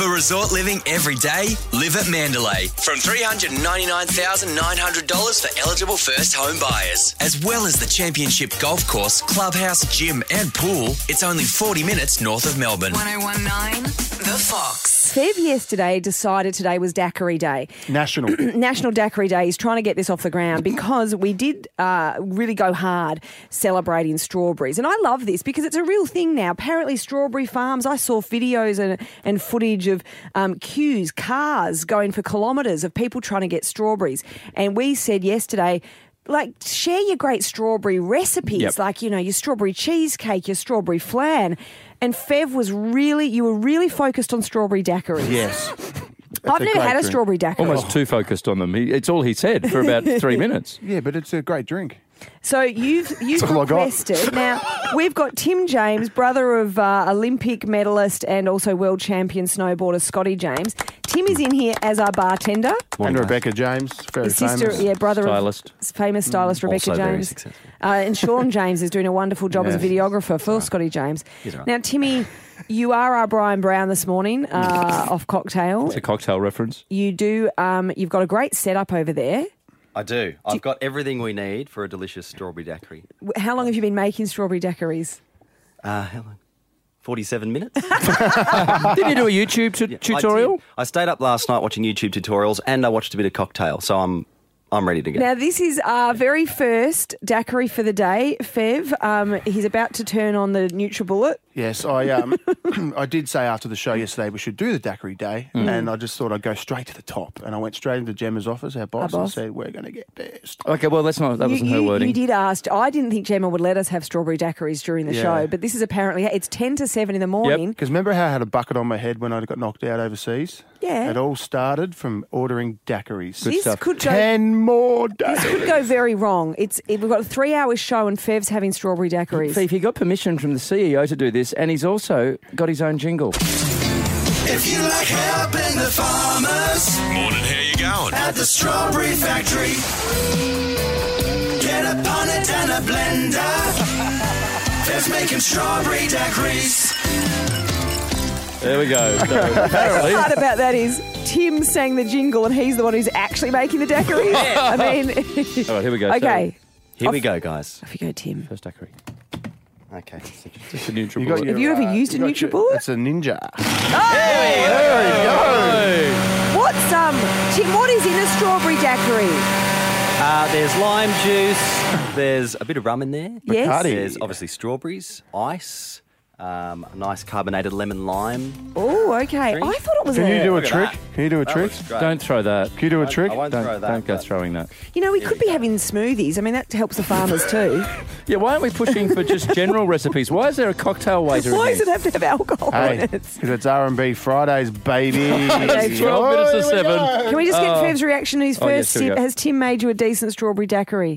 For resort living every day, live at Mandalay. From $399,900 for eligible first home buyers. As well as the championship golf course, clubhouse, gym and pool. It's only 40 minutes north of Melbourne. 1019 The Fox. Fev yesterday decided today was Daiquiri Day. National Daiquiri Day. He's trying to get this off the ground because we did really go hard celebrating strawberries. And I love this because it's a real thing now. Apparently strawberry farms, I saw videos and footage of queues, cars going for kilometres of people trying to get strawberries. And we said yesterday, like, share your great strawberry recipes, like, you know, your strawberry cheesecake, your strawberry flan. And Fev you were really focused on strawberry daiquiris. Yes. I've never had a strawberry daiquiri. Almost too focused on them. It's all he said for about 3 minutes. Yeah, but it's a great drink. So you've requested. Now, we've got Tim James, brother of Olympic medalist and also world champion snowboarder Scotty James. Tim is in here as our bartender. And Rebecca James, very His sister, famous. brother Stylist. of famous stylist Rebecca Also very James. successful. And Sean James is doing a wonderful job as a videographer for Scotty James. right. Now, Timmy, you are our Brian Brown this morning off Cocktail. It's a cocktail reference. You do. You've got a great setup over there. I do. I've got everything we need for a delicious strawberry daiquiri. How long have you been making strawberry daiquiris? How long? 47 minutes? Did you do a YouTube tutorial? I stayed up last night watching YouTube tutorials and I watched a bit of Cocktail, so I'm ready to go. Now, this is our very first daiquiri for the day, Fev. He's about to turn on the NutriBullet. Yes, I did say after the show yesterday we should do the Daiquiri Day, and I just thought I'd go straight to the top. And I went straight into Gemma's office, our boss, and said, we're going to get pissed. Okay, well, that wasn't her wording. You did ask. I didn't think Gemma would let us have strawberry daiquiris during the show, but this is apparently, it's 10 to 7 in the morning. Because remember how I had a bucket on my head when I got knocked out overseas? Yeah. It all started from ordering daiquiris. This could go, 10 more days. This could go very wrong. We've got a 3-hour show and Fev's having strawberry daiquiris. Fev, he got permission from the CEO to do this, and he's also got his own jingle. If you like helping the farmers, morning, how you going? At the Strawberry Factory, get a punnet and a blender. Fev's making strawberry daiquiris. There we go. So, The apparently, part about that is Tim sang the jingle and he's the one who's actually making the daiquiris. I mean... all right, here we go. Okay. Here we go, guys. Off you go, Tim. First daiquiri. Okay. Just a neutral. You got bullet. your, Have you ever used a NutriBullet? It's a ninja. What's Tim, what is in a strawberry daiquiri? There's lime juice. There's a bit of rum in there. Yes. Bacardi. There's obviously strawberries, ice, a nice carbonated lemon lime. Oh, okay. Drink. I thought it was Can you do a Look at trick? that. Can you do a That trick? looks great. Don't throw that. Can you do a trick? I won't Don't, throw that. don't go but- throwing that. You know, we could be having smoothies. I mean, that helps the farmers too. Yeah, why aren't we pushing for just general recipes? Why is there a cocktail waiter Why in does here? it have to have alcohol Hey, in it? because it's R&B Fridays, baby. Okay, 12 minutes to 7. Can we just get Fev's reaction to his Oh, yes, first here we sip? go. Has Tim made you a decent strawberry daiquiri?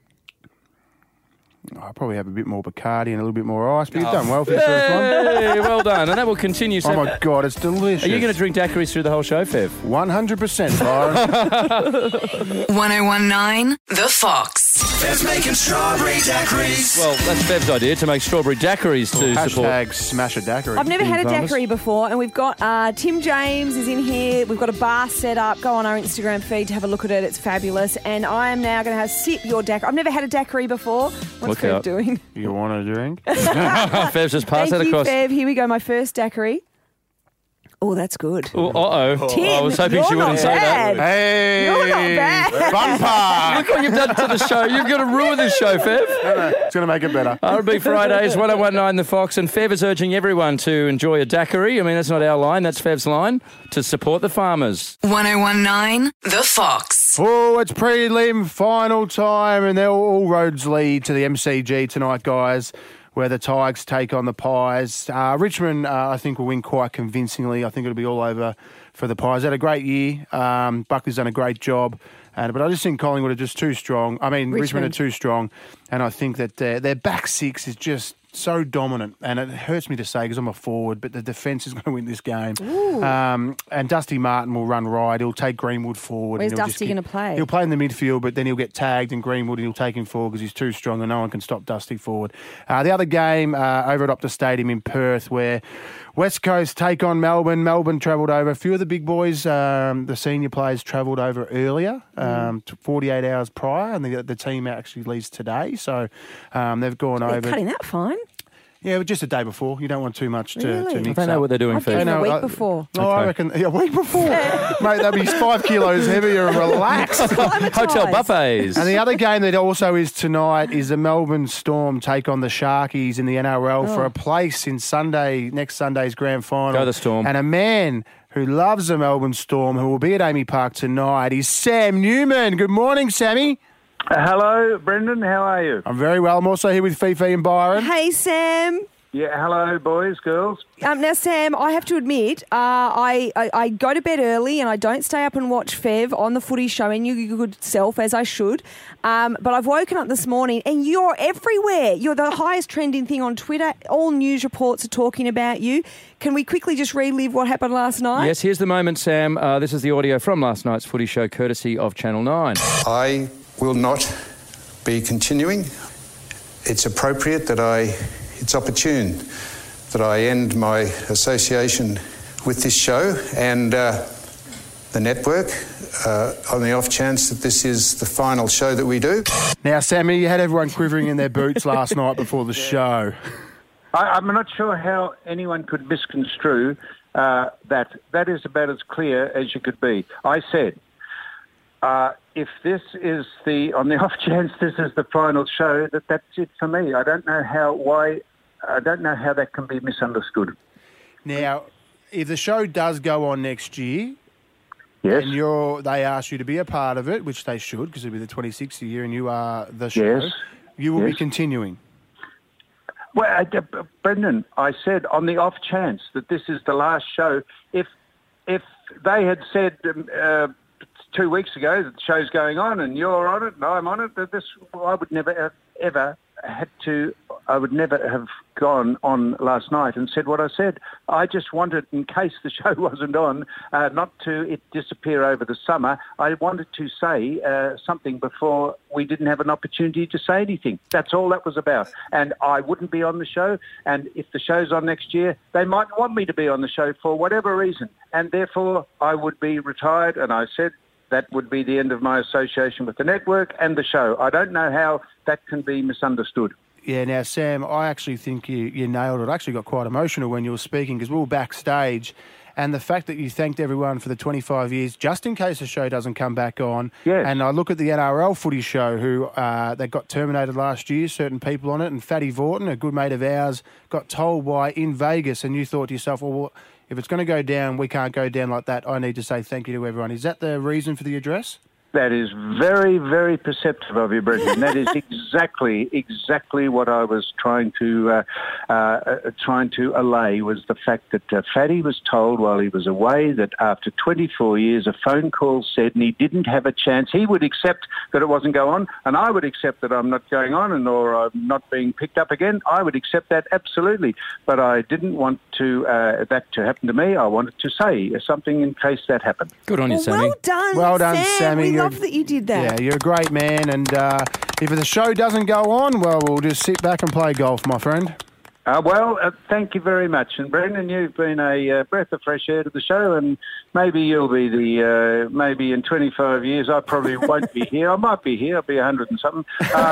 I'll probably have a bit more Bacardi and a little bit more ice, but you've done well for your first one. Hey, well done. And that will continue. Oh, my God, it's delicious. Are you going to drink daiquiris through the whole show, Fev? 100%, Byron. 1019 The Fox. Fev's making strawberry daiquiris. Well, that's Fev's idea, to make strawberry daiquiris to support. Hashtag smash a daiquiri. I've never had a farmers. daiquiri before, and we've got Tim James is in here. We've got a bar set up. Go on our Instagram feed to have a look at it. It's fabulous. And I am now going to have sip your daiquiri. I've never had a daiquiri before. What's Look Fev out. doing? You want a drink? Fev's just passed that Thank you, across. Fev. Here we go. My first daiquiri. Oh, that's good. Oh, uh-oh. Tim, I was hoping she you're wouldn't not say that. bad. Hey! You're not bad. Fun part! Look what you've done to the show. You've got to ruin this show, Fev. It's going to make it better. R&B Fridays, 1019 The Fox, and Fev is urging everyone to enjoy a daiquiri. I mean, that's not our line, that's Fev's line, to support the farmers. 1019 The Fox. Oh, it's prelim final time, and all roads lead to the MCG tonight, guys, where the Tigers take on the Pies. Richmond, I think, will win quite convincingly. I think it'll be all over for the Pies. They had a great year. Buckley's done a great job. But I just think Collingwood are just too strong. I mean, Richmond are too strong. And I think that their back six is just so dominant, and it hurts me to say because I'm a forward, but the defence is going to win this game. And Dusty Martin will run right. He'll take Greenwood forward. Where's and he'll Dusty going to play? He'll play in the midfield, but then he'll get tagged in Greenwood and he'll take him forward because he's too strong and no one can stop Dusty forward. The other game over at Optus Stadium in Perth where West Coast take on Melbourne. Melbourne travelled over. A few of the big boys, the senior players, travelled over earlier, 48 hours prior, and the team actually leaves today. So they've gone over. Cutting that fine. Yeah, but just a day before. You don't want too much to Really? mix They know up. what they're doing I'd for give you. them a week before. Oh, I reckon a week before. Mate, they'll be 5 kilos heavier and relaxed. Hotel buffets. And the other game that also is tonight is the Melbourne Storm take on the Sharkies in the NRL for a place in next Sunday's grand final. Go the Storm. And a man who loves the Melbourne Storm, who will be at Amy Park tonight, is Sam Newman. Good morning, Sammy. Hello, Brendan. How are you? I'm very well. I'm also here with Fifi and Byron. Hey, Sam. Yeah, hello, boys, girls. Now, Sam, I have to admit, I go to bed early and I don't stay up and watch Fev on the footy show in your good self, as I should. But I've woken up this morning and you're everywhere. You're the highest trending thing on Twitter. All news reports are talking about you. Can we quickly just relive what happened last night? Yes, here's the moment, Sam. This is the audio from last night's footy show, courtesy of Channel 9. I will not be continuing. It's appropriate that it's opportune that I end my association with this show and the network on the off chance that this is the final show that we do. Now, Sammy, you had everyone quivering in their boots last night before the show. I'm not sure how anyone could misconstrue that. That is about as clear as you could be. I said, if this is on the off chance this is the final show, that's it for me. I don't know how that can be misunderstood. Now, if the show does go on next year, Yes. and they ask you to be a part of it, which they should, because it'll be the 26th year and you are the show, Yes. you will be Yes. continuing. Well, Brendan, I said on the off chance that this is the last show, if they had said 2 weeks ago that the show's going on and you're on it and I'm on it, I would never ever I would never have gone on last night and said what I said. I just wanted, in case the show wasn't on, not to it disappear over the summer. I wanted to say something before we didn't have an opportunity to say anything. That's all that was about. And I wouldn't be on the show. And if the show's on next year, they might want me to be on the show for whatever reason. And therefore, I would be retired. And I said that would be the end of my association with the network and the show. I don't know how that can be misunderstood. Yeah, now, Sam, I actually think you nailed it. I actually got quite emotional when you were speaking because we were backstage, and the fact that you thanked everyone for the 25 years, just in case the show doesn't come back on. Yes. And I look at the NRL footy show who they got terminated last year, certain people on it, and Fatty Vorton, a good mate of ours, got told why in Vegas, and you thought to yourself, well, if it's going to go down, we can't go down like that. I need to say thank you to everyone. Is that the reason for the address? That is very, very perceptive of you, Brendan. That is exactly what I was trying to allay, was the fact that Fatty was told while he was away that after 24 years a phone call said, and he didn't have a chance. He would accept that it wasn't going on, and I would accept that I'm not going on or I'm not being picked up again. I would accept that, absolutely. But I didn't want that to happen to me. I wanted to say something in case that happened. Good on you, Sammy. Well done, Well done, Sam. Sammy. We love that you did that. Yeah, you're a great man, and if the show doesn't go on, well, we'll just sit back and play golf, my friend. Thank you very much. And Brendan, you've been a breath of fresh air to the show, and maybe you'll be maybe in 25 years, I probably won't be here. I might be here. I'll be 100 and something.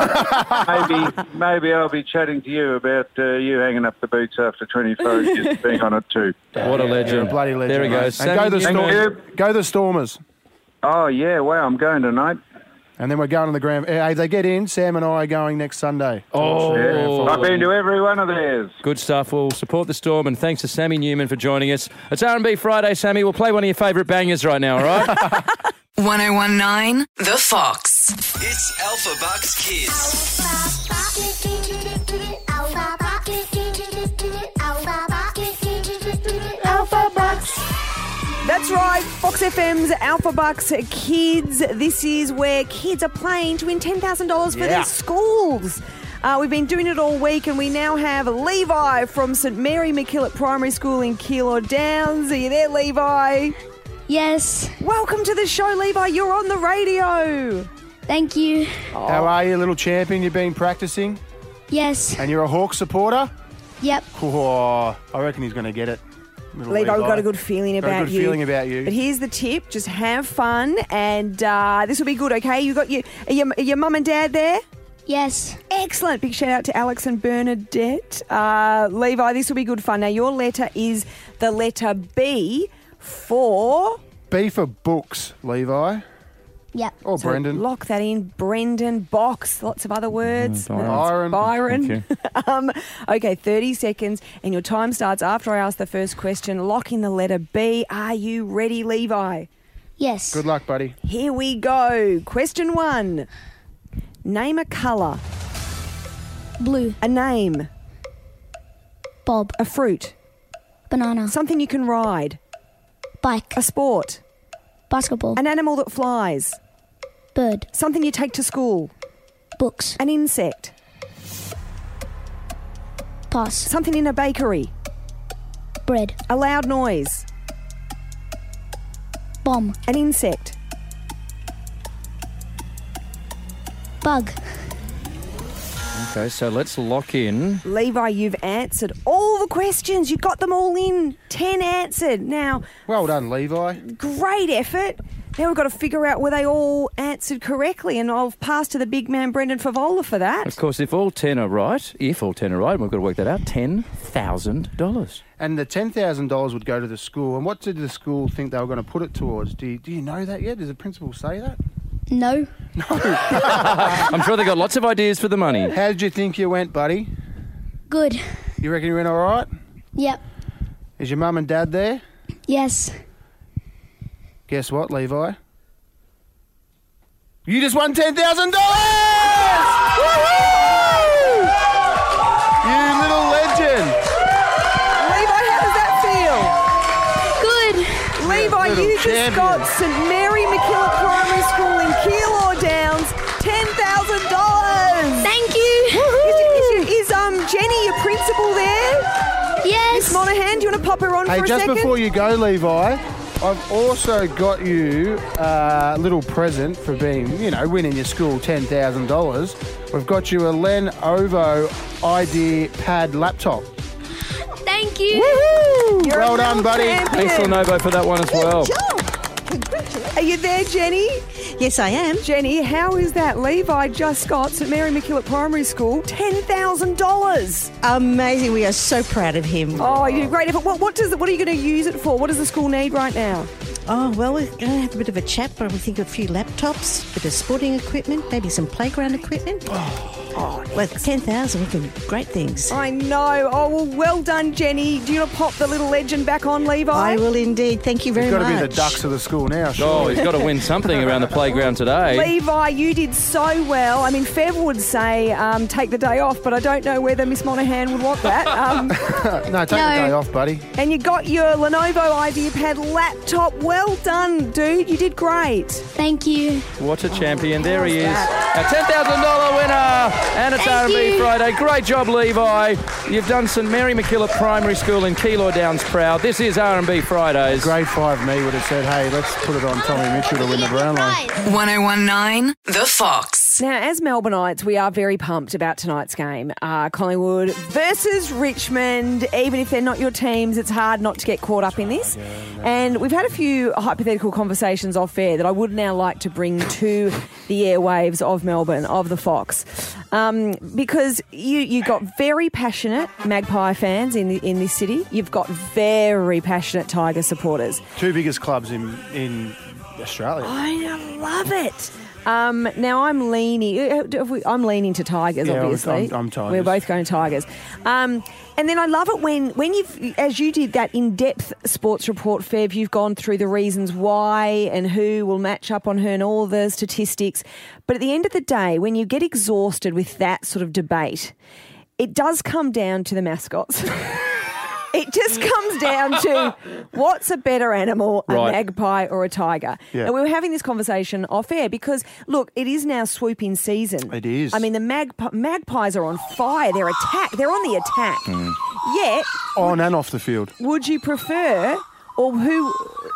Maybe I'll be chatting to you about you hanging up the boots after 25 years of being on it too. What a legend. You're a bloody legend. There he mate. goes. And go the Stormers. Oh, yeah, wow, I'm going tonight. And then we're going to the grand... Hey, they get in. Sam and I are going next Sunday. Oh. I've been to every one of theirs. Good stuff. We'll support the Storm, and thanks to Sammy Newman for joining us. It's R&B Friday, Sammy. We'll play one of your favourite bangers right now, all right? 1019 The Fox. It's Alpha Bucks Kids. That's right, Fox FM's Alpha Bucks Kids. This is where kids are playing to win $10,000 for their schools. We've been doing it all week, and we now have Levi from St Mary MacKillop Primary School in Keilor Downs. Are you there, Levi? Yes. Welcome to the show, Levi. You're on the radio. Thank you. How are you, little champion? You've been practicing? Yes. And you're a Hawks supporter? Yep. Oh, I reckon he's going to get it. Little Levi, we've got a good feeling about you. Got a good feeling about you. But here's the tip. Just have fun, and this will be good, okay? You got your mum and dad there? Yes. Excellent. Big shout out to Alex and Bernadette. Levi, this will be good fun. Now, your letter is the letter B for... B for books, Levi. Yep. Or So Brendan. lock that in. Brendan, box, lots of other words. Byron. Byron. Thank Okay, 30 seconds, and your time starts after I ask the first question. Lock in the letter B. Are you ready, Levi? Yes. Good luck, buddy. Here we go. Question 1. Name a colour. Blue. A name. Bob. A fruit. Banana. Something you can ride. Bike. A sport. Basketball. An animal that flies. Bird. Something you take to school. Books. An insect. Pass. Something in a bakery. Bread. A loud noise. Bomb. An insect. Bug. Okay, so let's lock in. Levi, you've answered all the questions. You got them all in. 10 answered. Now, Well done, Levi. great effort. Now we've got to figure out where they all answered correctly, and I'll pass to the big man, Brendan Favola, for that. Of course, if all 10 are right, we've got to work that out, $10,000. And the $10,000 would go to the school. And what did the school think they were going to put it towards? Do you know that yet? Does the principal say that? No. I'm sure they got lots of ideas for the money. How did you think you went, buddy? Good. You reckon you went all right? Yep. Is your mum and dad there? Yes. Guess what, Levi? You just won $10,000! Woohoo! You little legend! Levi, how does that feel? Good. Levi, Little you just champion. got St Mary MacKillop Primary School in Keilor Downs $10,000. Thank you. Is Jenny your principal there? Yes. Monaghan, do you want to pop her on Hey, for a just second? before you go, Levi, I've also got you a little present for being, winning your school $10,000. We've got you a Lenovo IdeaPad laptop. Thank you. Woohoo! You're Well a done, real buddy. champion. Thanks, Lenovo, for that one as well. Are you there, Jenny? Yes, I am. Jenny, how is that? Levi just got St Mary MacKillop Primary School $10,000. Amazing. We are so proud of him. Oh, you did great effort. What are you going to use it for? What does the school need right now? Oh, well, we're going to have a bit of a chat, but we think a few laptops, a bit of sporting equipment, maybe some playground equipment. Well, 10,000, we can do great things. I know. Oh, well done, Jenny. Do you want to pop the little legend back on, Levi? I will indeed. Thank you very You've got much. to be the ducks of the school now, Oh, surely. he's got to win something around the playground today. Levi, you did so well. I mean, Fev would say take the day off, but I don't know whether Miss Monaghan would want that. No, take the day off, buddy. And you got your Lenovo IdeaPad laptop. Well done, dude. You did great. Thank you. What a champion. There he is. A $10,000 winner. And it's Thank R&B you. Friday. Great job, Levi. You've done St Mary MacKillop Primary School in Keilor Downs proud. This is R&B Fridays. Grade 5 me would have said, hey, let's put it on Tommy Mitchell to win the Brownlow. 1019 The Fox. Now, as Melbourneites, we are very pumped about tonight's game. Collingwood versus Richmond. Even if they're not your teams, it's hard not to get caught up in this. And we've had a few hypothetical conversations off air that I would now like to bring to the airwaves of Melbourne, of the Fox. Because you got very passionate Magpie fans in this city. You've got very passionate Tiger supporters. Two biggest clubs in Australia. I love it. Now I'm leaning to Tigers, Yeah, obviously. I'm Tigers. We're both going Tigers. And then I love it when you've, as you did that in-depth sports report, Fev, you've gone through the reasons why and who will match up on her and all the statistics. But at the end of the day, when you get exhausted with that sort of debate, it does come down to the mascots. It just comes down to what's a better animal, a Right. magpie or a tiger? Yeah. And we were having this conversation off air because, look, it is now swooping season. It is. I mean, the magpies are on fire. They're on the attack. Hmm. Yet, On and off the field. would you prefer, or who...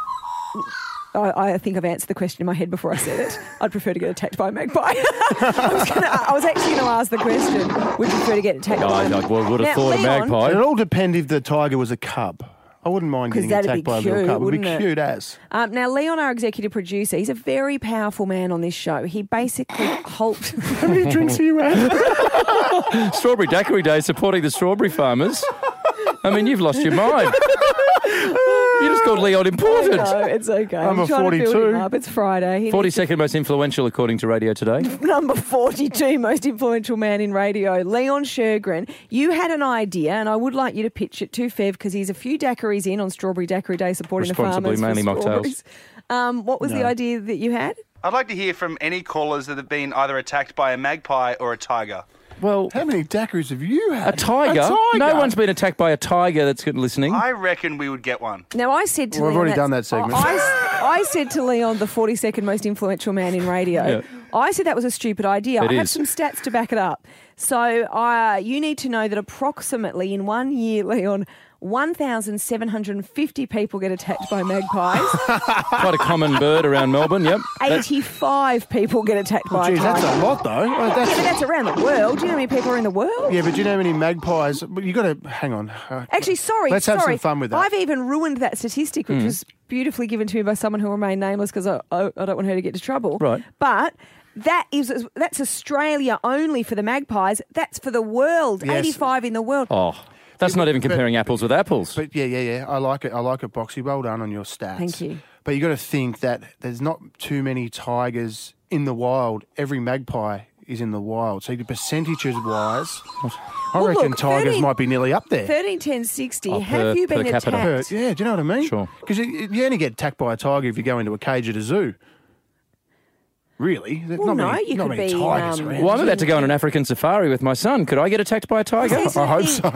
I think I've answered the question in my head before I said it. I'd prefer to get attacked by a magpie. I was actually going to ask the question, would you prefer to get attacked by a magpie? I would have thought a magpie. It'd all depend if the tiger was a cub. I wouldn't mind 'Cause getting that'd attacked be by a little cute, cub. It would be wouldn't it? cute as. Now, Leon, our executive producer, he's a very powerful man on this show. He basically hulked... How many drinks are you at? Strawberry Daiquiri Day supporting the strawberry farmers. I mean, you've lost your mind. You just called Leon important. No, it's okay. Number I'm trying to build 42. him up. It's Friday. He 42nd most influential, according to Radio Today. Number 42, most influential man in radio, Leon Shergren. You had an idea, and I would like you to pitch it to Fev because he's a few daiquiris in on Strawberry Daiquiri Day supporting the Responsibly, farmers. mainly for mocktails. strawberries. What was the idea that you had? I'd like to hear from any callers that have been either attacked by a magpie or a tiger. Well, How many daiquiris have you had? a tiger? No one's been attacked by a tiger that's listening. I reckon we would get one. Now, I said to Well, I've Leon... already done that's- that segment. I said to Leon, the 42nd most influential man in radio, Yeah. I said that was a stupid idea. It I have is. some stats to back it up. So you need to know that approximately in 1 year, Leon, 1,750 people get attacked by magpies. Quite a common bird around Melbourne, yep. 85 people get attacked by Geez, a that's tiger. a lot, though. Well, Yeah, but that's around the world. Do you know how many people are in the world? Yeah, but do you know how many magpies? But you got to hang on. Actually, sorry. Let's have some fun with that. I've even ruined that statistic, which was beautifully given to me by someone who will remain nameless because I don't want her to get into trouble. Right. But that's Australia only for the magpies. That's for the world. Yes. 85 in the world. Oh, that's not even comparing apples with apples. But yeah. I like it. I like it, Boxy. Well done on your stats. Thank you. But you got to think that there's not too many tigers in the wild. Every magpie is in the wild. So percentages wise, I reckon look, tigers 13 might be nearly up there. 13, 10, 60. Oh, Have you been per capita. attacked? Yeah, do you know what I mean? Sure. Because you only get attacked by a tiger if you go into a cage at a zoo. Really? There's Well, not no, many, you not could many be, tigers around. Well, I'm about to go on an African safari with my son. Could I get attacked by a tiger? Yes. I hope so.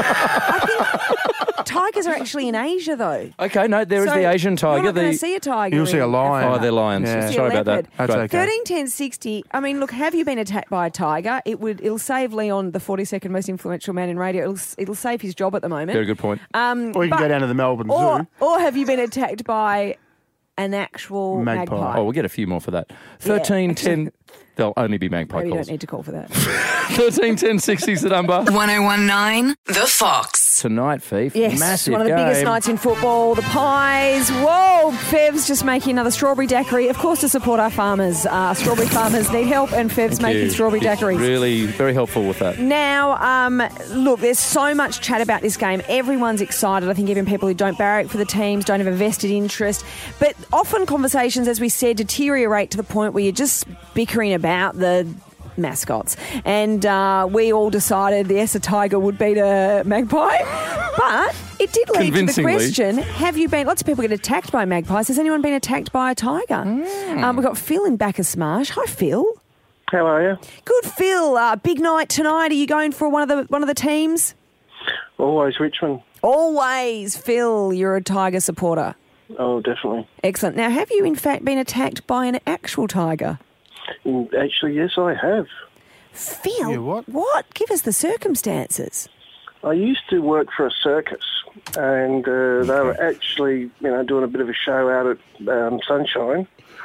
Tigers are actually in Asia, though. Okay, no, there is So the Asian tiger. You're not going to see a tiger. You'll see a in lion. Africa. Oh, they're lions. Yeah. See a Sorry about that. leopard. That's Great. okay. 13, 10, 60. I mean, look, have you been attacked by a tiger? It'll save Leon, the 42nd most influential man in radio. It'll save his job at the moment. Very good point. Or you can go down to the Melbourne Zoo. Or have you been attacked by an actual magpie? Oh, we'll get a few more for that. 13, 10, they'll only be magpie Maybe you calls. don't need to call for that. 13, 10, 60 is the number. 1019 The Fox. Tonight, Fief. Yes, Massive one of the game. biggest nights in football. The Pies. Whoa, Fev's just making another strawberry daiquiri. Of course, to support our farmers. Strawberry farmers need help, and Fev's Thank making you. strawberry It's daiquiris. really very helpful with that. Now, look, there's so much chat about this game. Everyone's excited. I think even people who don't barrack for the teams don't have a vested interest. But often conversations, as we said, deteriorate to the point where you're just bickering about the mascots. And we all decided, yes, a tiger would beat a magpie. But it did lead to the Convincingly. question, have you been... Lots of people get attacked by magpies. Has anyone been attacked by a tiger? We've got Phil in Bacchus Marsh. Hi, Phil. How are you? Good, Phil. Big night tonight. Are you going for one of the teams? Always Richmond. Always, Phil. You're a Tiger supporter. Oh, definitely. Excellent. Now, have you in fact been attacked by an actual tiger? Actually, yes, I have. Phil, Yeah, what? What? Give us the circumstances. I used to work for a circus, and they were actually, doing a bit of a show out at Sunshine.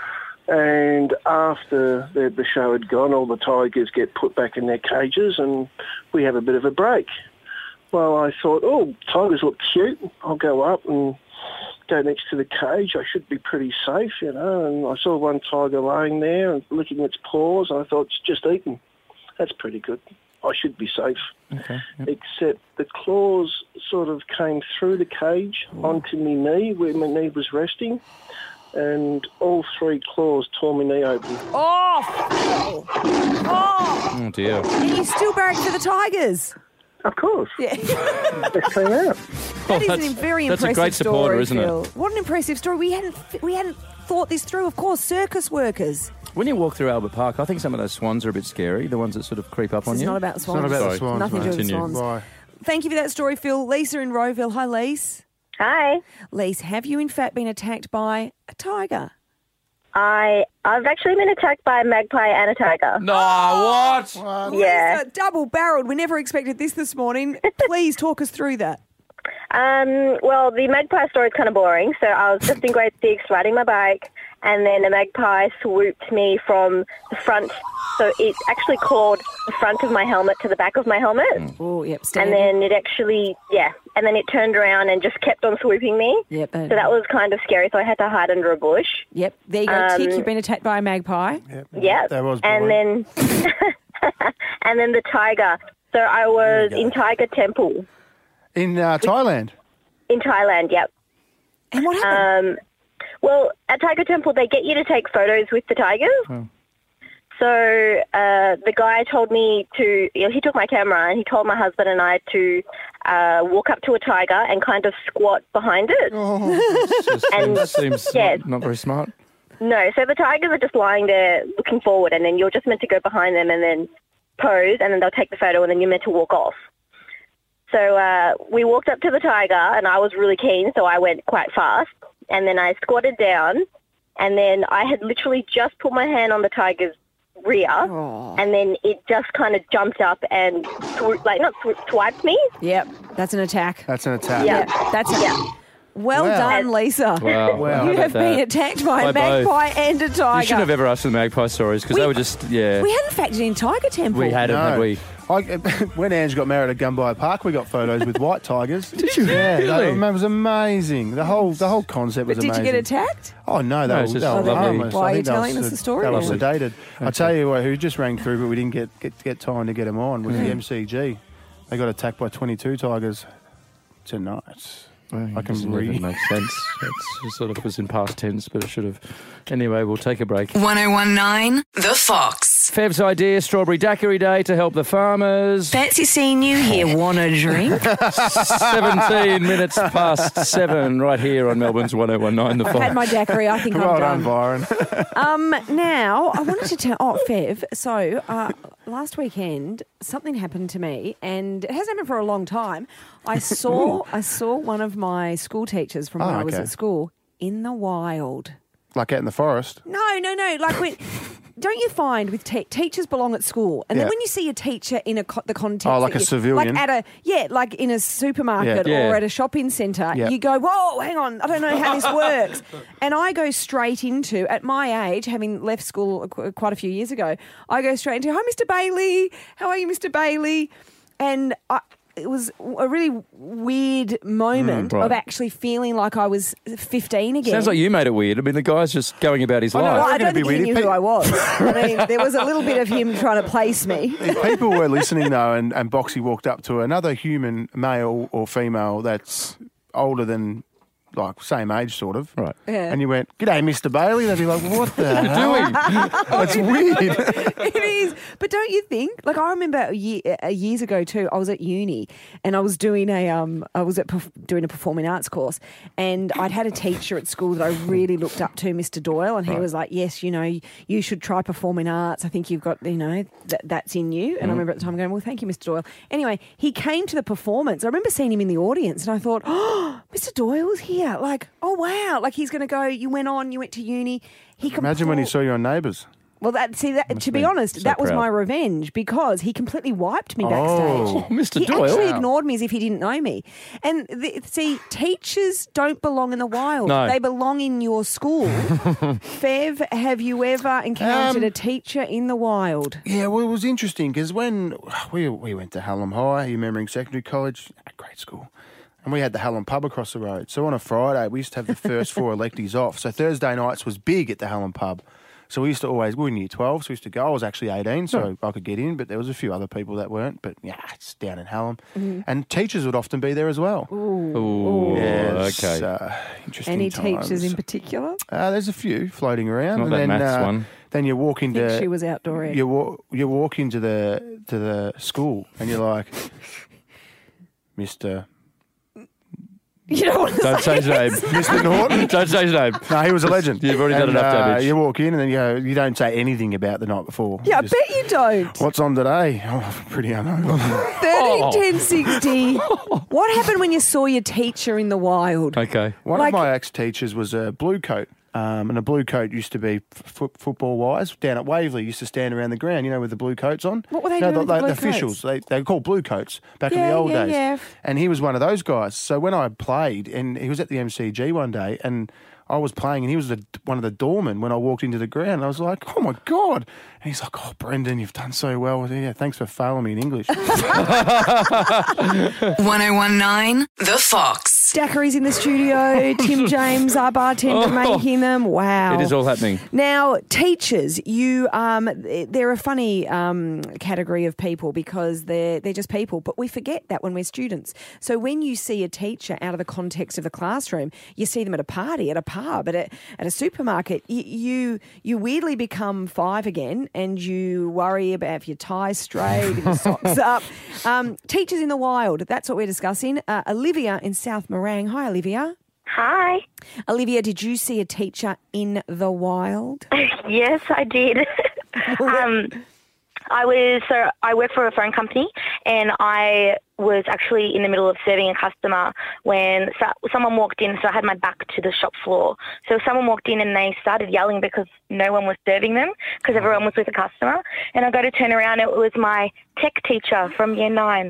And after the show had gone, all the tigers get put back in their cages, and we have a bit of a break. Well, I thought, tigers look cute. I'll go up and go next to the cage. I should be pretty safe, And I saw one tiger laying there and licking its paws. I thought, it's just eaten. That's pretty good. I should be safe. Okay. Yep. Except the claws sort of came through the cage onto my knee, where my knee was resting, and all three claws tore my knee open. Oh, Phil. Oh. Oh, dear. And you still barrack for the Tigers? Of course. Yeah. Let's clean out. That is that's- a very that's a impressive great supporter, story, isn't it? Phil. What an impressive story. We hadn't thought this through. Of course, circus workers. When you walk through Albert Park, I think some of those swans are a bit scary, the ones that sort of creep up on It's you. not about swans. It's not about the Sorry. swans, Nothing to do with Continue. swans. Why? Thank you for that story, Phil. Lisa in Rowville. Hi, Lise. Hi. Lise, have you in fact been attacked by a tiger? I've actually been attacked by a magpie and a tiger. No, what? Yeah. Lisa, double-barreled. We never expected this morning. Please talk us through that. Well, the magpie story is kind of boring. So I was just in grade 6 riding my bike, and then a magpie swooped me from the front. So it actually clawed the front of my helmet to the back of my helmet. Oh, yep, and standard. then it actually, and then it turned around and just kept on swooping me. Yep. So that was kind of scary. So I had to hide under a bush. Yep. There you go, Tick. You've been attacked by a magpie. Yeah. That was and then, and then the tiger. So I was in Tiger Temple. In Thailand? In Thailand, yep. And what happened? Well, at Tiger Temple, they get you to take photos with the tigers. Oh. So the guy told me to, he took my camera and he told my husband and I to walk up to a tiger and kind of squat behind it. Seems not very smart. No, so the tigers are just lying there looking forward, and then you're just meant to go behind them and then pose, and then they'll take the photo, and then you're meant to walk off. So we walked up to the tiger, and I was really keen, so I went quite fast. And then I squatted down, and then I had literally just put my hand on the tiger's rear, and then it just kind of jumped up and swiped me. Yep, that's an attack. That's an attack. Yeah, that's Well done, Lisa. Wow. You have been attacked by a magpie and a tiger. You shouldn't have ever asked for the magpie stories because they were just, We hadn't factored in Tiger Temple. We hadn't, had we? When Ange got married at Gunby Park, we got photos with white tigers. Did you Yeah, really? that was amazing. The whole concept was But did amazing. you get attacked? Oh, no, they No, were it's just harmless. lovely. Why I are you think they were telling us the story They were then? sedated. I tell you what, who just rang through, but we didn't get time to get them on, was the MCG. They got attacked by 22 tigers tonight. I can read. It makes sense. It sort of was in past tense, but it should have. Anyway, we'll take a break. 1019 The Fox. Fev's idea, Strawberry Daiquiri Day to help the farmers. Fancy seeing you here. Want a drink? 17 minutes past 7 right here on Melbourne's 1019 The Fox. I've had my daiquiri. I think Well I'm done, done. Byron. Now, I wanted to tell... Oh, Fev, so last weekend, something happened to me, and it hasn't happened for a long time. I saw one of my school teachers from when I was okay. at school in the wild. Like out in the forest. No. Like when... Don't you find with teachers belong at school, and then Yeah. when you see a teacher in the context, Oh, like that a civilian? like like in a supermarket Yeah. or at a shopping centre, Yeah. you go, whoa, hang on, I don't know how this works, and I go straight into, at my age, having left school quite a few years ago, I go straight into, hi, Mr. Bailey, how are you, Mr. Bailey, and it was a really weird moment right. of actually feeling like I was 15 again. Sounds like you made it weird. I mean, the guy's just going about his life. Well, I It's gonna don't be think he weird. knew who I was. I mean, there was a little bit of him trying to place me. If people were listening, though, and Boxy walked up to another human, male or female, that's older than, like, same age, sort of. Right. Yeah. And you went, "G'day, Mr. Bailey." They'd be like, "What the hell?" That's weird. It is. But don't you think? Like, I remember years ago too, I was at uni and I was doing doing a performing arts course, and I'd had a teacher at school that I really looked up to, Mr. Doyle, and he was like, yes, you should try performing arts. I think you've got, that's in you. And I remember at the time going, well, thank you, Mr. Doyle. Anyway, he came to the performance. I remember seeing him in the audience and I thought, oh, Mr. Doyle's here. Like, oh, wow. Like, he's going to go, you went to uni. Imagine when he saw you on Neighbours. Well, to be honest, that was my revenge because he completely wiped me backstage. Oh, Mr. He Doyle. actually ignored me as if he didn't know me. And teachers don't belong in the wild. No. They belong in your school. Fev, have you ever encountered a teacher in the wild? Yeah, well, it was interesting because when we went to Hallam High, you remember, in secondary college, great school, and we had the Hallam pub across the road. So on a Friday, we used to have the first 4 electies off. So Thursday nights was big at the Hallam pub. So we used to we were in year 12, so we used to go. I was actually 18, so I could get in, but there was a few other people that weren't. But yeah, it's down in Hallam. Mm-hmm. And teachers would often be there as well. Ooh, Yeah, it's, okay. interesting Any times. teachers in particular? There's a few floating around. Not and that then, maths one. Then you walk I think into... she was outdoor ed. You walk into the school and you're like, Mr. You don't want to Don't say his name. Mr. Norton. Don't say his name. No, he was a legend. You've already done enough damage. You walk in and then you don't say anything about the night before. Yeah, I Just, bet you don't. What's on today? Oh, pretty hungover. 13, 10, 60. What happened when you saw your teacher in the wild? Okay. One of my ex-teachers was a blue coat. And a blue coat used to be football-wise down at Waverley. Used to stand around the ground, with the blue coats on. What were they doing with the blue officials, coats? they were called blue coats back in the old days. Yeah. And he was one of those guys. So when I played, and he was at the MCG one day, and I was playing, and he was one of the doormen when I walked into the ground. I was like, oh, my God. And he's like, oh, Brendan, you've done so well. Yeah, thanks for failing me in English. 1019 The Fox. Daiquiris in the studio. Tim James, our bartender, making them. Wow. It is all happening. Now, teachers, they're a funny category of people because they're just people, but we forget that when we're students. So when you see a teacher out of the context of the classroom, you see them at a party, at a pub, at a supermarket, you weirdly become 5 again and you worry about if your tie's straight, if your socks up. Teachers in the wild, that's what we're discussing. Olivia in South Morang. Hi, Olivia. Hi. Olivia, did you see a teacher in the wild? Yes, I did. I work for a phone company, and I was actually in the middle of serving a customer when someone walked in. So I had my back to the shop floor. So someone walked in and they started yelling because no one was serving them because everyone was with a customer. And I go to turn around, it was my tech teacher from Year 9.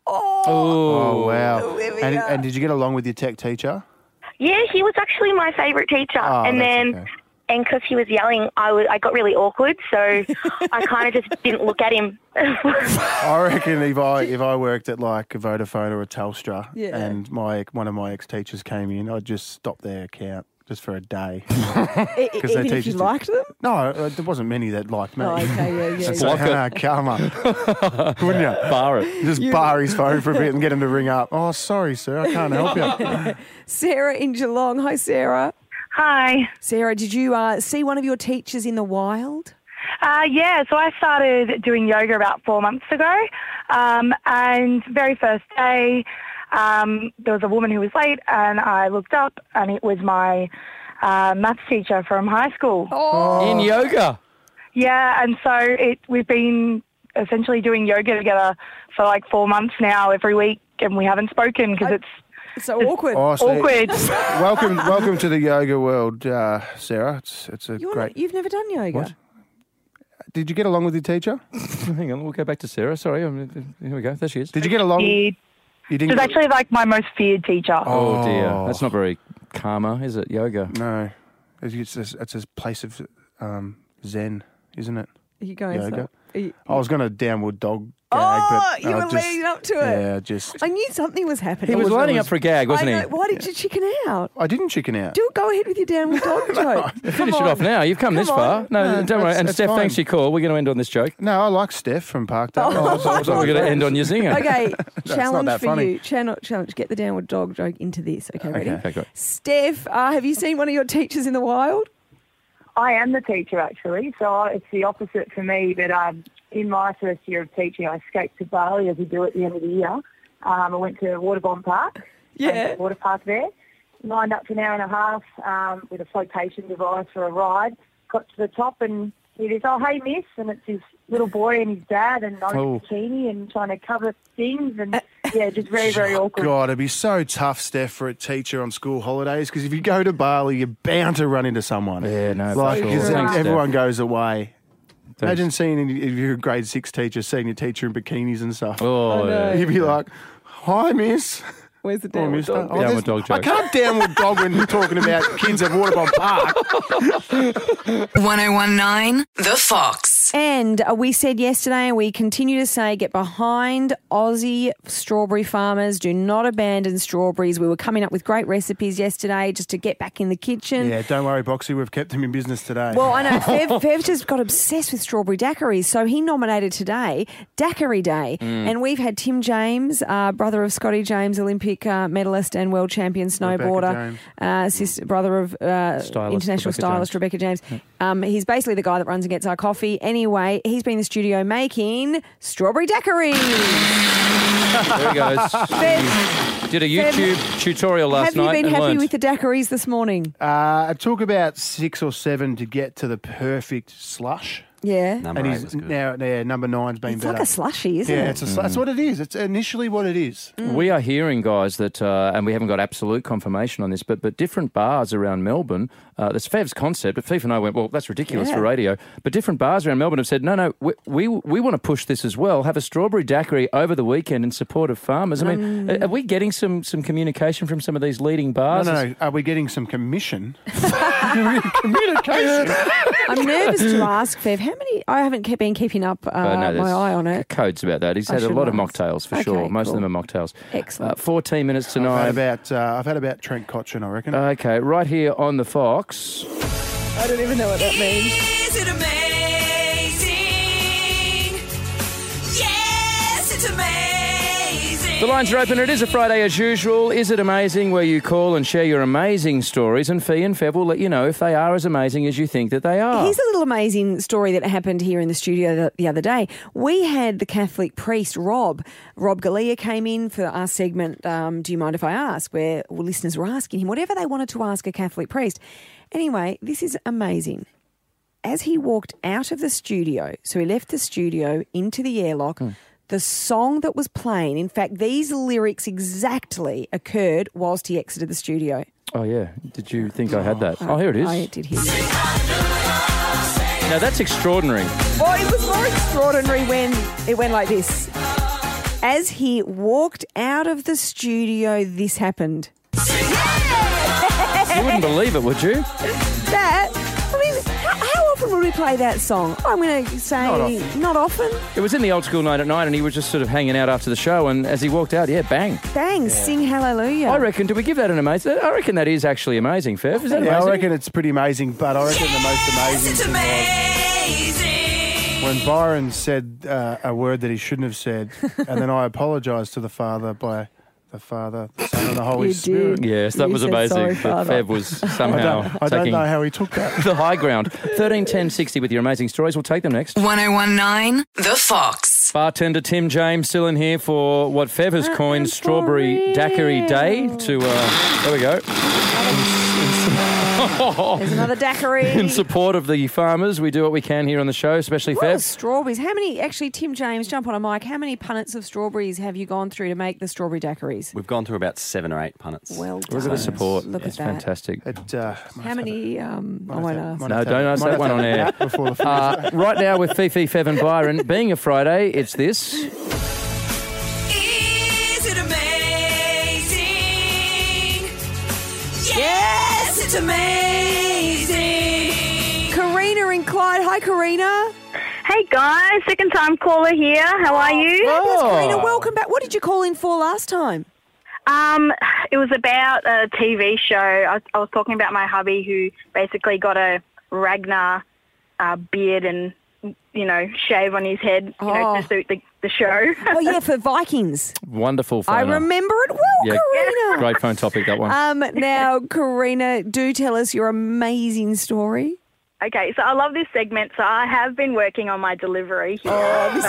Oh wow! And did you get along with your tech teacher? Yeah, he was actually my favourite teacher. And because he was yelling, I got really awkward, so I kind of just didn't look at him. I reckon if I worked at like a Vodafone or a Telstra, and one of my ex-teachers came in, I'd just stop their account just for a day. Even if you liked them? No, there wasn't many that liked me. Oh, okay, yeah. So, come on. Wouldn't you? Bar it. Just bar his phone for a bit and get him to ring up. Oh, sorry, sir, I can't help you. Sarah in Geelong. Hi, Sarah. Hi. Sarah, did you see one of your teachers in the wild? Yeah, so I started doing yoga about 4 months ago. And very first day, there was a woman who was late, and I looked up, and it was my maths teacher from high school. Oh. In yoga? Yeah, and so we've been essentially doing yoga together for like 4 months now every week, and we haven't spoken because it's so awkward. Oh, so awkward. welcome to the yoga world, Sarah. It's great. You've never done yoga? What? Did you get along with your teacher? Hang on, we'll go back to Sarah. Sorry, here we go. There she is. Did you get along? You didn't. It was actually like my most feared teacher. Oh dear, that's not very karma, is it? Yoga? No, it's a place of zen, isn't it? Are you going yoga? I was going to downward dog. Gag, but you were leading up to it. Yeah, I knew something was happening. He was lining up for a gag, wasn't he? Why did you chicken out? I didn't chicken out. Go ahead with your downward dog joke. Finish it off now. You've come this far. No, don't worry. And Steph, thanks for your call. We're going to end on this joke. No, I like Steph from Parkdale. We're going to end on your zinger. Okay, challenge for funny. you. Challenge. Get the downward dog joke into this. Okay, ready? Okay, great. Steph, have you seen one of your teachers in the wild? I am the teacher, actually, so it's the opposite for me. But in my first year of teaching, I escaped to Bali, as we do at the end of the year. I went to Waterbond Park, water park there, lined up for an hour and a half with a flotation device for a ride, got to the top and he goes, oh, hey, miss, and it's his little boy and his dad and I'm in a bikini and trying to cover things and, just very, very awkward. God, it'd be so tough, Steph, for a teacher on school holidays because if you go to Bali, you're bound to run into someone. Yeah, no, like, because everyone goes away. Imagine seeing, if you're a grade 6 teacher, seeing your teacher in bikinis and stuff. Oh, no. You'd be like, hi, miss. Where's the downward dog? Downward dog joke. I can't downward dog when you're talking about kids at Waterbond Park. 1019 The Fox. And we said yesterday, and we continue to say, get behind Aussie strawberry farmers. Do not abandon strawberries. We were coming up with great recipes yesterday just to get back in the kitchen. Yeah, don't worry, Boxy. We've kept them in business today. Well, I know. Fev just got obsessed with strawberry daiquiris, so he nominated today Daiquiri Day. And we've had Tim James, brother of Scotty James, Olympic medalist and world champion snowboarder, brother of international stylist Rebecca James. He's basically the guy that runs and gets our coffee. Anyway, he's been in the studio making strawberry daiquiris. There he goes. Did a YouTube tutorial last night. Have you been and happy learned. with the daiquiris this morning? It took about 6 or 7 to get to the perfect slush. Yeah. Number And 8 he's was good. now number 9's been It's better. like a slushy, isn't Yeah, it? that's what it is. It's initially what it is. We are hearing, guys, that, and we haven't got absolute confirmation on this, but different bars around Melbourne, that's Fev's concept, but Fief and I went, well, that's ridiculous for radio, but different bars around Melbourne have said, no, we want to push this as well, have a strawberry daiquiri over the weekend in support of farmers. I mean, are we getting some communication from some of these leading bars? No. Are we getting some commission? Communication. I'm nervous to ask, Fev, how many... I haven't been keeping up No, my there's eye on it. Codes about that. He's I had a should lot of ask. mocktails, for Okay, sure. Most cool. of them are mocktails. Excellent. 14 minutes to 9. I've had about Trent Cotchin, I reckon. Okay, right here on the Fox. I don't even know what that means. Is it amazing? Yes, it's amazing. The lines are open. It is a Friday as usual. Is it amazing? Where you call and share your amazing stories, and Fee and Fev will let you know if they are as amazing as you think that they are. Here's a little amazing story that happened here in the studio the other day. We had the Catholic priest, Rob Galea, came in for our segment, Do You Mind If I Ask, where listeners were asking him whatever they wanted to ask a Catholic priest. Anyway, this is amazing. As he walked out of the studio, so he left the studio into the airlock, the song that was playing, in fact, these lyrics exactly occurred whilst he exited the studio. Oh, yeah. Did you think I had that? Oh, here it is. I did hear Now, that's extraordinary. Oh, it was more extraordinary when it went like this. As he walked out of the studio, this happened. You wouldn't believe it, would you? That, I mean, how often would we play that song? I'm going to say not often. It was in the Old School Night at Night, and he was just sort of hanging out after the show, and as he walked out, bang. Bang, sing hallelujah. I reckon, do we give that an amazing? I reckon that is actually amazing, Fev. Is that Yeah, amazing? I reckon it's pretty amazing, but I reckon the most amazing thing was when Byron said a word that he shouldn't have said, and then I apologised to the Father by the Father, the Son, and the Holy You Spirit. did. Yes, that You was said amazing. sorry, That Father. Fev was somehow I don't taking know how he took that. the high ground. 13 10 60 with your amazing stories. We'll take them next. 1019 The Fox. Bartender Tim James still in here for what Fev has coined Strawberry Daiquiri Day. There we go. There's another daiquiri. In support of the farmers, we do what we can here on the show, especially What are Fev. strawberries? How many, actually, Tim James, jump on a mic, how many punnets of strawberries have you gone through to make the strawberry daiquiris? We've gone through about 7 or 8 punnets. Well done. Look at the support. Look it's at that. fantastic. How many, I won't ask. No, don't ask that one on air. Before the Right now with Fifi, Fev and Byron, being a Friday, it's this. Is it amazing? Yes, it's amazing. Karina in Clyde. Hi, Karina. Hey guys, second time caller here. How are you? Fabulous, Karina. Welcome back. What did you call in for last time? It was about a TV show. I was talking about my hubby who basically got a Ragnar beard and, shave on his head, to suit the show. Oh, yeah, for Vikings. Wonderful phone. I remember it well, Karina. Great phone topic, that one. Now, Karina, do tell us your amazing story. Okay, so I love this segment. So I have been working on my delivery here. Oh, this is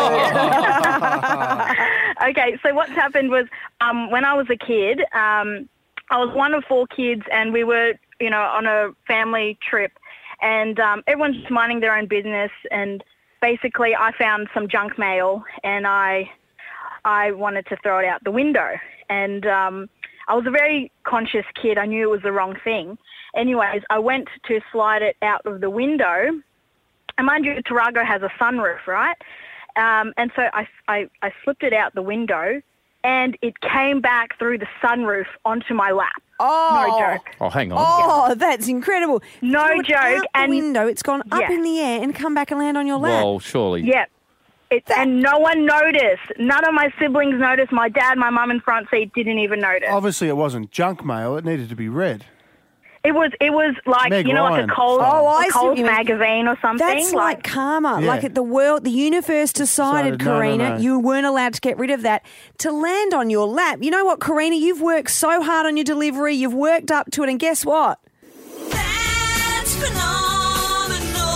good. Okay, so what's happened was when I was a kid, I was one of 4 kids, and we were, on a family trip, and everyone's just minding their own business, and basically I found some junk mail, and I wanted to throw it out the window, and I was a very conscious kid. I knew it was the wrong thing. Anyways, I went to slide it out of the window, and mind you, Tarago has a sunroof, right? And so I slipped it out the window, and it came back through the sunroof onto my lap. Oh. No joke. Oh, hang on. Oh, that's incredible. No Threw it joke. Out the And window, it's gone up Yeah. in the air and come back and land on your lap. Well, surely. Yeah. And no one noticed. None of my siblings noticed. My dad, my mum in front seat didn't even notice. Obviously, it wasn't junk mail. It needed to be read. It was like, Meg like Ryan a Coles, Oh, I see what Coles you mean. magazine or something. That's like karma. Yeah. Like the universe decided, Decided, no, Karina, no. you weren't allowed to get rid of that to land on your lap. You know what, Karina? You've worked so hard on your delivery. You've worked up to it, and guess what? That's phenomenal.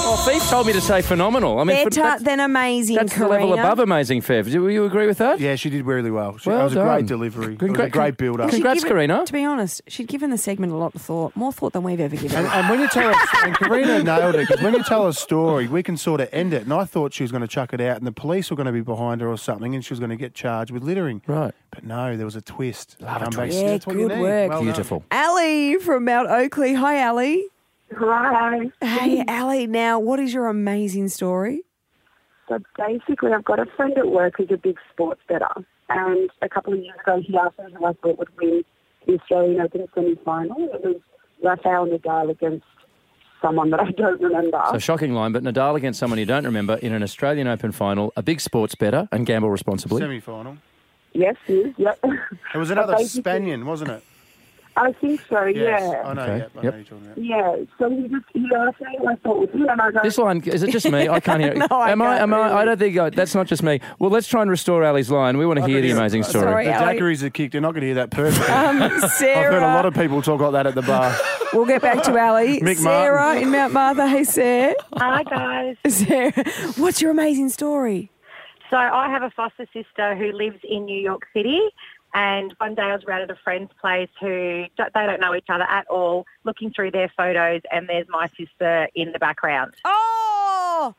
Oh, Fev told me to say phenomenal. I mean, Better than amazing, that's the level Karina. above amazing, Fev. Do you agree with that? Yeah, she did really well. It Well was a done. great delivery. It was a great build-up. Congrats, Karina. To be honest, she'd given the segment a lot of thought, more thought than we've ever given. And when you tell us, and Karina nailed it, because when you tell a story, we can sort of end it. And I thought she was going to chuck it out and the police were going to be behind her or something and she was going to get charged with littering. Right. But no, there was a twist. Love a Come twist. back. Yeah, That's what you good need. work. Well Beautiful. Ali from Mount Oakley. Hi, Ali. Hi. Hey, Ali. Now, what is your amazing story? So basically, I've got a friend at work who's a big sports bettor, and a couple of years ago, he asked me who I thought would win the Australian Open semi-final. It was Rafael Nadal against someone that I don't remember. So shocking line, but Nadal against someone you don't remember in an Australian Open final, a big sports bettor, and gamble responsibly. Semi-final. Yes, he is, yep. It was another Spaniard, wasn't it? I think so, Yes, yeah. I know, Okay, yeah. I know yep. you're talking about. Yeah, so he asked me who I thought would win, and I go, This line, is it just me? I can't hear it. No, I am I? can't I don't think that's not just me. Well, let's try and restore Ali's line. We want to hear the amazing story. Sorry, The Ali. daiquiris are kicked. You're not going to hear that perfectly. I've Sarah. heard a lot of people talk like that at the bar. We'll get back to Ali. Mick Sarah Martin. in Mount Martha. Hey, Sarah. Hi, guys. Sarah, what's your amazing story? So I have a foster sister who lives in New York City, and one day I was around at a friend's place who they don't know each other at all, looking through their photos, and there's my sister in the background. Oh,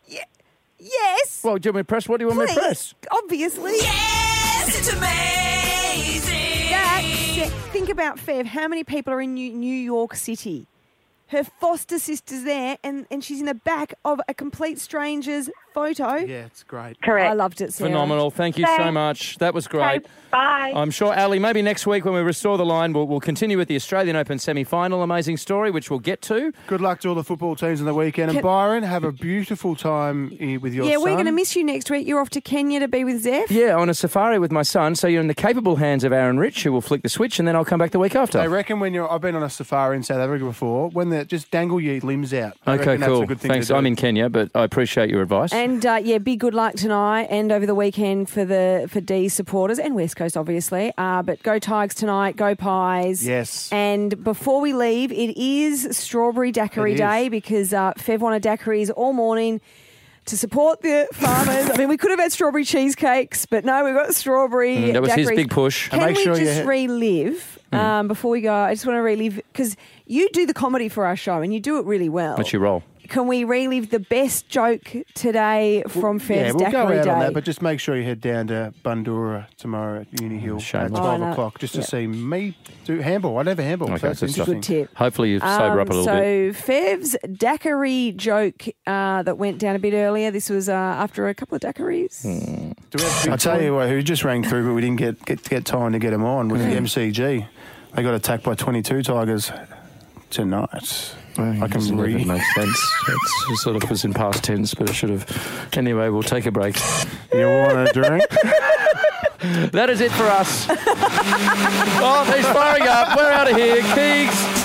yes. Well, do you want me to press? What do you want me to press? Obviously. Yes, it's amazing. Think about Fev. How many people are in New York City? Her foster sister's there, and she's in the back of a complete stranger's photo. Yeah, it's great. Correct. I loved it, Sarah. Phenomenal. Thank you so much. That was great. Okay, bye. I'm sure, Ali, maybe next week when we restore the line, we'll continue with the Australian Open semi-final amazing story, which we'll get to. Good luck to all the football teams on the weekend. And Byron, have a beautiful time with your son. Yeah, we're going to miss you next week. You're off to Kenya to be with Zeph. Yeah, on a safari with my son. So you're in the capable hands of Aaron Rich, who will flick the switch, and then I'll come back the week after. I reckon I've been on a safari in South Africa before, when they just dangle your limbs out. I Okay, reckon that's cool. a good thing Thanks. to do. I'm in Kenya, but I appreciate your advice. And big good luck tonight and over the weekend for D supporters and West Coast, obviously. But go Tigers tonight, go Pies. Yes. And before we leave, it is Strawberry Daiquiri Day because Fev wanted daiquiris all morning to support the farmers. I mean, we could have had strawberry cheesecakes, but no, we've got strawberry that was his daiquiris. big push. Can we just relive before we go? I just want to relive because you do the comedy for our show and you do it really well. Let you roll. Can we relive the best joke today from Fev's Yeah, we'll go Daiquiri out Day? on that, but just make sure you head down to Bundura tomorrow at Uni Hill at 12 o'clock just to see me do handball. I never handball, so that's good stuff. interesting. Good tip. Hopefully you sober up a little bit. So Fev's daiquiri joke that went down a bit earlier. This was after a couple of daiquiris. I tell you what, who just rang through, but we didn't get time to get him on with the MCG. They got attacked by 22 Tigers tonight. I can read. It makes sense. It sort of was in past tense, but it should have. Anyway, we'll take a break. You want a drink? That is it for us. Oh, he's firing up. We're out of here. Keegs.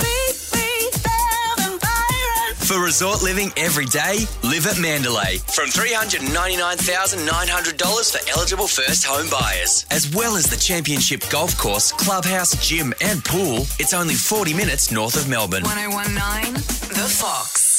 For resort living every day, live at Mandalay. From $399,900 for eligible first home buyers. As well as the championship golf course, clubhouse, gym and pool, it's only 40 minutes north of Melbourne. 1019 The Fox.